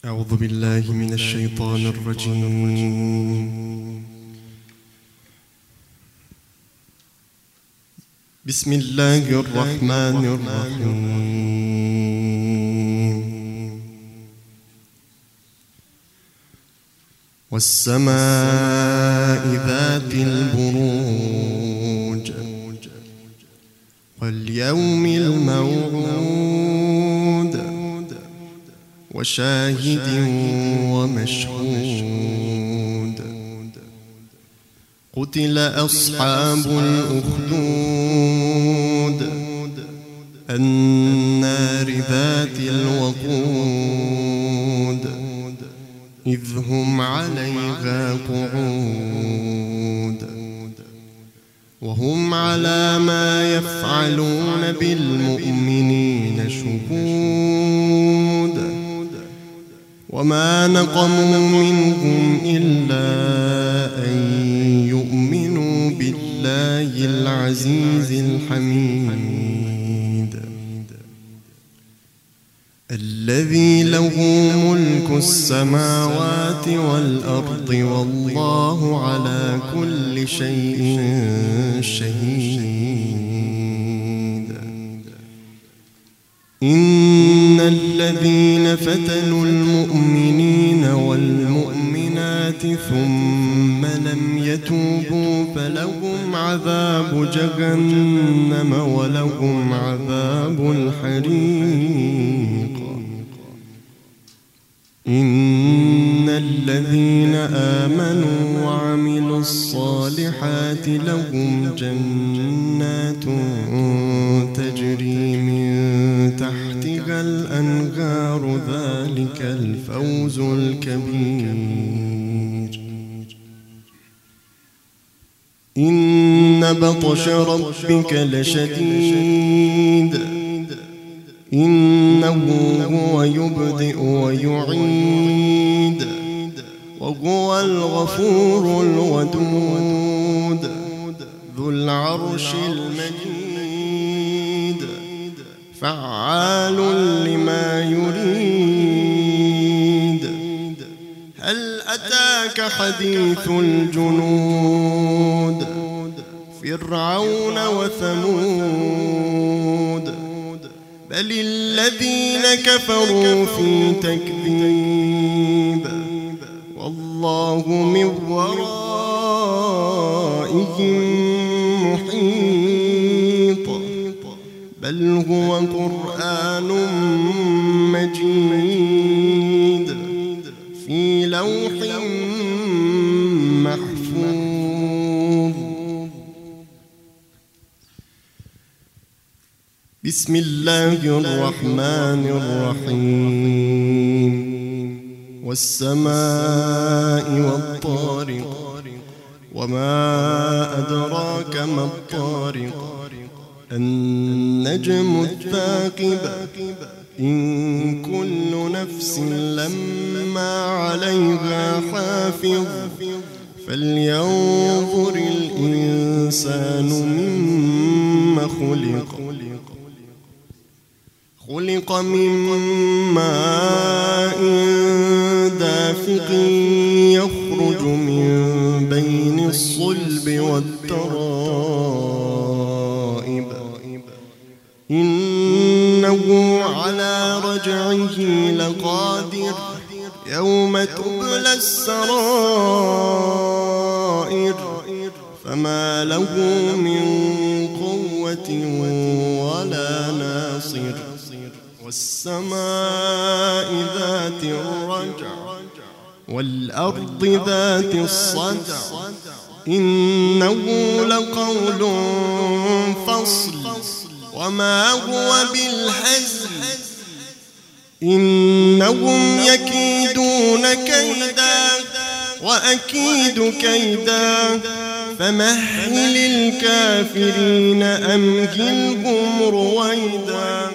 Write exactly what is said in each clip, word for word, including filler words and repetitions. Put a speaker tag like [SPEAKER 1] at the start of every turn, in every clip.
[SPEAKER 1] أعوذ بالله من الشيطان الرجيم. بسم الله الرحمن الرحيم. والسماء ذات البروج واليوم الموعود وشاهد ومشهود. قتل أصحاب الأخدود النار ذات الوقود إذ هم عليها قعود وهم على ما يفعلون بالمؤمنين شهود. وما نقموا منهم إلا أن يؤمنوا بالله العزيز الحميد الذي له ملك السماوات والأرض والله على كل شيء شهيد. إن الذين فتنوا المؤمنين والمؤمنات ثم لم يتوبوا فلهم عذاب جهنم ولهم عذاب الحريق. إن الذين آمنوا وعملوا الصالحات لهم جنات تجري من تحتها الأنهار ذلك الفوز الكبير. إن بطش ربك لشديد إنه هو يبدئ ويعيد وهو الغفور الودود ذو العرش المجيد فعال لما يريد. هل أتاك حديث الجنود فرعون وثمود بل الذين كفروا في تكذيب والله من ورائهم محيط. بل هو قرآن مجيد في لوح محفوظ. بسم الله الرحمن الرحيم. والسماء والطارق وما أدراك ما الطارق النجم الثاقب إن كل نفس لما عليها حافظ فلينظر الإنسان مما خلق. خلق من ماء دافق يخرج من بين الصلب والترائب إنه على رجعه لقادر يوم تبلى السرائر فما له من قوة ولا ناصر. والسماء ذات الرجع والأرض ذات الصدع إنه لقول فصل وما هو بالهزل إنهم يكيدون كيدا وأكيد كيدا فمهل الكافرين أمهلهم رويدا.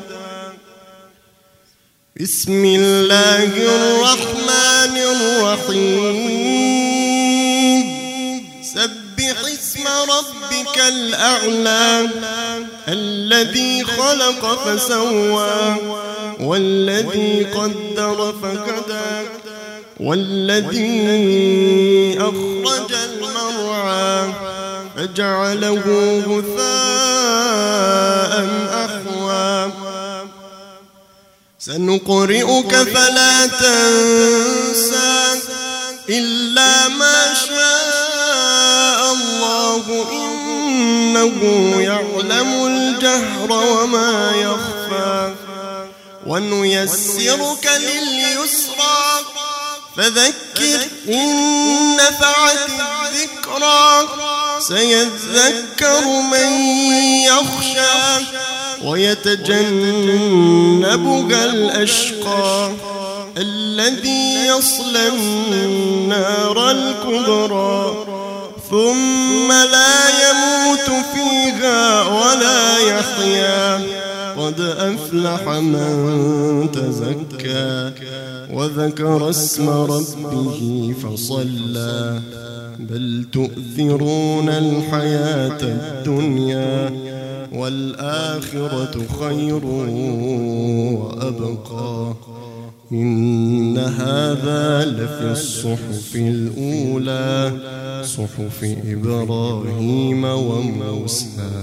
[SPEAKER 1] بسم الله الرحمن الرحيم. سبح اسم ربك الأعلى الذي خلق فسوى والذي قدر فهدى والذي أخرج المرعى فجعله غثاء أحوى سنقرئك فلا تنسى إلا ما شاء الله إنه يعلم الجهر وما يخفى ونيسرك لليسرى فذكر إن نفعت الذكرى سيذكر من يخشى ويتجنبها الأشقى الذي يصلى النار الكبرى ثم لا يموت فيها ولا يحيا قد أفلح من تزكى وذكر اسم ربه فصلى بل تؤثرون الحياة الدنيا والآخرة خير وأبقى إن هذا لفي الصحف الأولى صحف إبراهيم وموسى.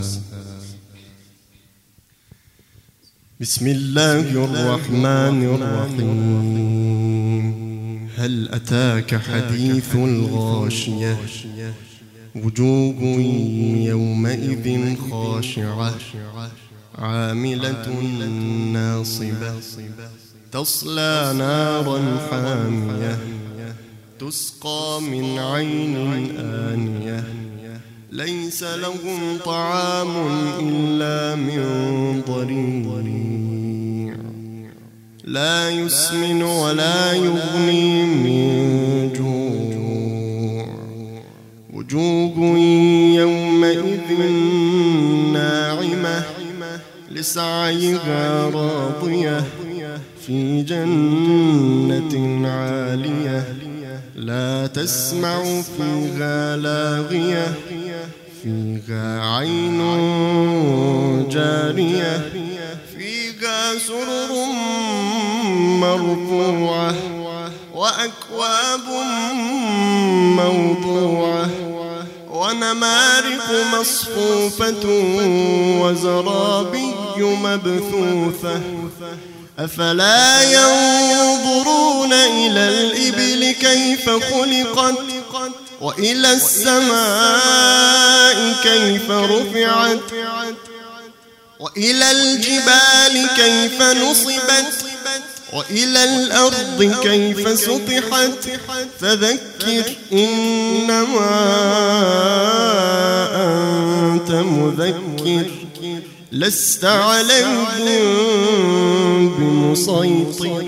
[SPEAKER 1] بسم الله الرحمن الرحيم. هل أتاك حديث الغاشية وجوه يومئذ خاشعة عاملة ناصبة تصلى نارا حامية تسقى من عين آنية ليس لهم طعام إلا من ضريع لا يسمن ولا يغني من جوع وجوه يومئذ ناعمة لسعيها راضية في جنة عالية لا تسمع فيها لاغية فيها عين جارية فيها سرر مرفوعة وأكواب موضوعة ونمارق مصفوفة وزرابي مبثوثة أفلا ينظرون إلى الإبل كيف خلقت وإلى السماء كيف رفعت وإلى الجبال كيف نصبت وإلى الأرض كيف سطحت فذكر إنما أنت مذكر لست عليهم بمسيطر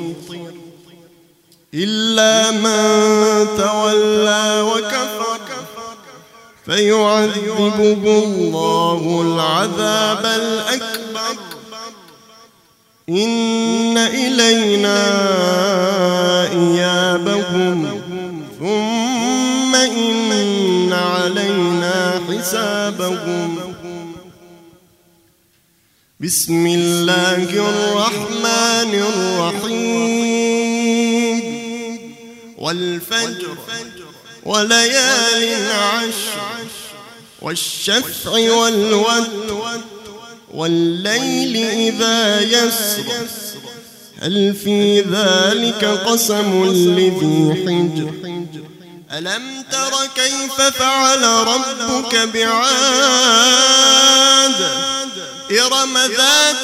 [SPEAKER 1] إلا من تولى وكفر فيعذبه الله العذاب الأكبر إن إلينا إيابهم ثم إن علينا حسابهم. بسم الله الرحمن الرحيم. والفجر وليال عشر والشفع والوتر والليل إذا يسر هل في ذلك قسم لذي حجر ألم تر كيف فعل ربك بعاد إرم ذات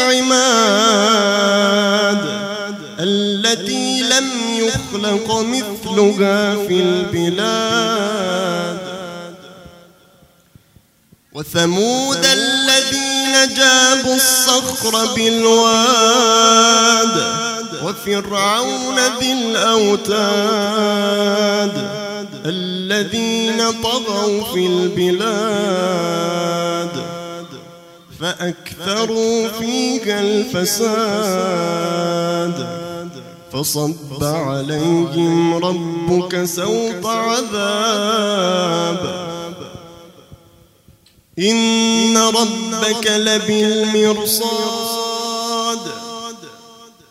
[SPEAKER 1] العماد التي لم يخلق مثلها في البلاد وثمود الذين جابوا الصخر بالواد وفرعون ذي الأوتاد الذين طغوا في البلاد فأكثروا فيها الفساد فصب عليهم ربك سوط عذاب إن ربك لبالمرصاد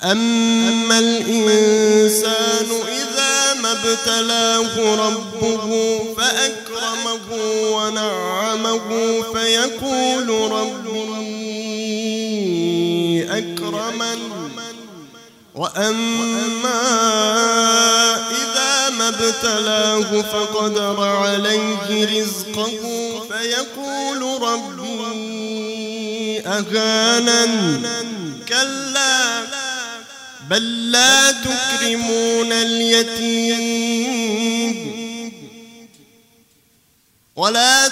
[SPEAKER 1] فأما الإنسان إذا ما ابتلاه ربه فأكرمه ونعمه فيقول ربي أكرمن وأما إذا ما ابتلاه فقدر عليه رزقه فيقول ربي أهانن كلا بل لا تكرمون اليتيم ولا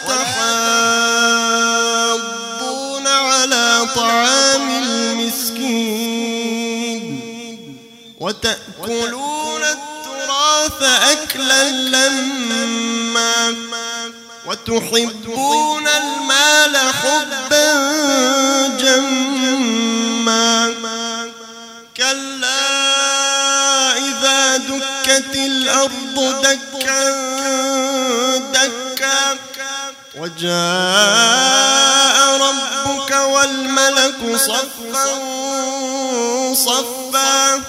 [SPEAKER 1] تحاضون على طعام المسكين وتأكلون التراث أكلا لما وتحبون المال حبا جما كلا إذا دكت الأرض دكا دكا وجاء ربك والملك صفا صفا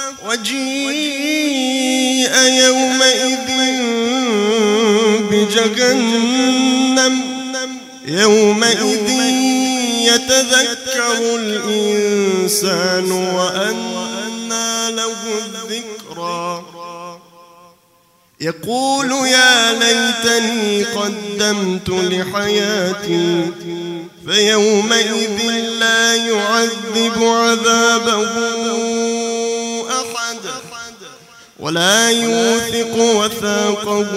[SPEAKER 1] وجيء يومئذ بجهنم يومئذ يتذكر الإنسان وأنى له الذكرى يقول يا ليتني قدمت لحياتي فيومئذ لا يعذب عذابه أحد ولا يوثق وثاقه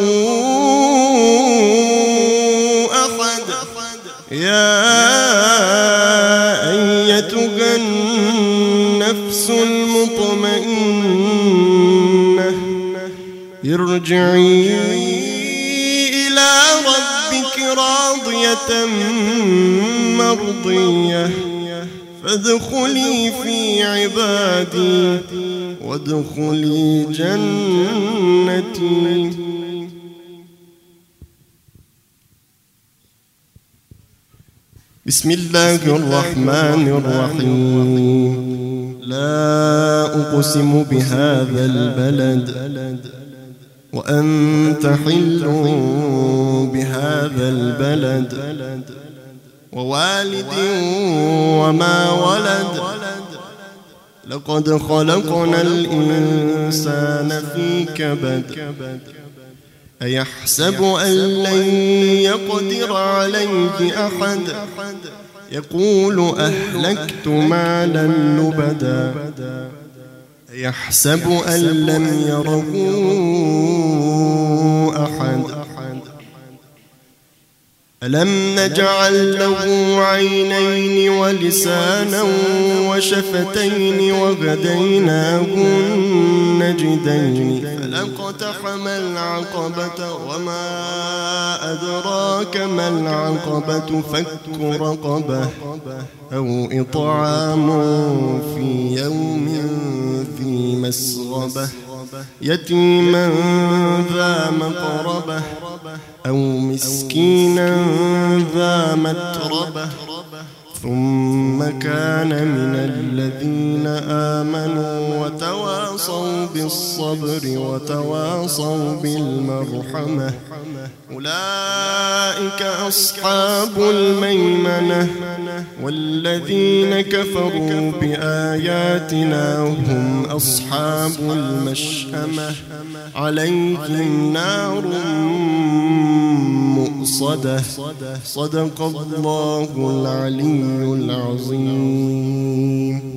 [SPEAKER 1] أحد يا أيتها النفس المطمئنة ارجعي إلى ربك راضية مرضية فادخلي في عبادي وادخلي جنتي. بسم الله الرحمن الرحيم. لا أقسم بهذا البلد وأنت حل بهذا البلد ووالد وما ولد لقد خلقنا الإنسان في كبد أيحسب أن لن يقدر عليه أحد يقول أهلكت مالا لبدا يحسب أن لم يره أحد ألم نجعل له عينين ولسانا وشفتين وهديناه النجدين فلاقتحم العقبة وما أدراك ما العقبة فك رقبة أو إطعام في يوم ذي مسغبة يتيما ذا مقربة أو مسكينا ذا متربة ثم كان من الذين آمنوا وتواصوا بالصبر وتواصوا بالمرحمة أولئك أصحاب الميمنة والذين كفروا بآياتنا هم أصحاب المشأمة عليهم نار مؤصدة. صدق الله العلي العظيم.